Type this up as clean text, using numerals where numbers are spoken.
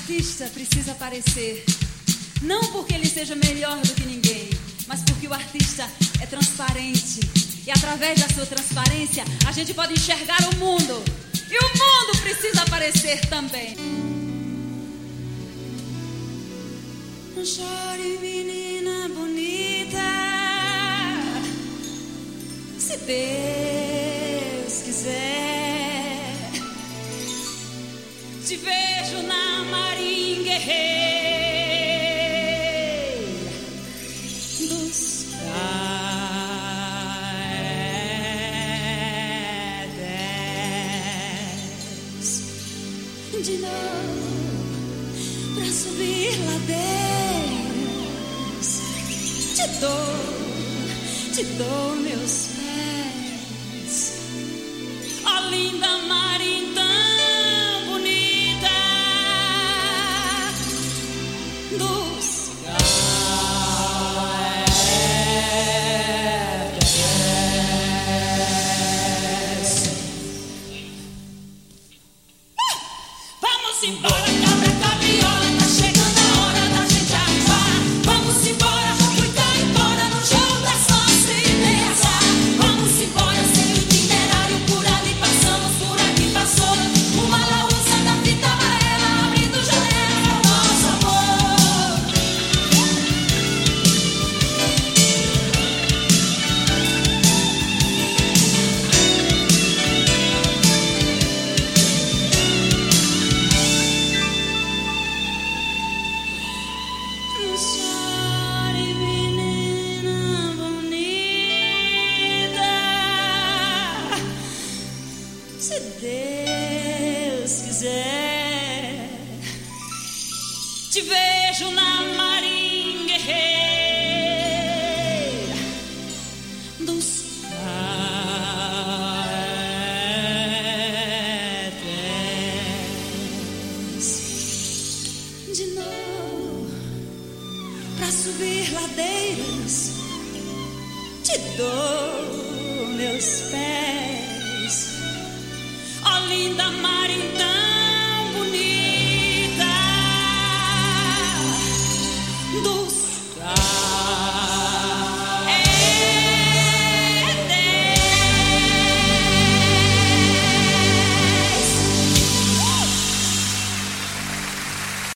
artista precisa aparecer, não porque ele seja melhor do que ninguém, mas porque o artista é transparente. E através da sua transparência, a gente pode enxergar o mundo. E o mundo precisa aparecer também. Não chore, menina bonita. Se Deus quiser, te vejo na Marinha Guerreira dos Caetés. De novo, pra subir ladeiras, te dou meus pés. Ó linda Marinha tão bonita dos Caetés. Vamos embora, cabra cabriola, tá chegando a hora da gente arribar. Vamos embora, fui caipora no jogo das nossas ideias. Vamos embora, sem o itinerário, por ali passamos, por aqui passou uma laúça da fita amarela, abrindo janela ao nosso amor. Não chore, menina bonita. Se Deus quiser, te vejo na Marinha Guerreira dos Caetés. De novo, pra subir ladeiras, te dou meus pés. Ó linda Marinha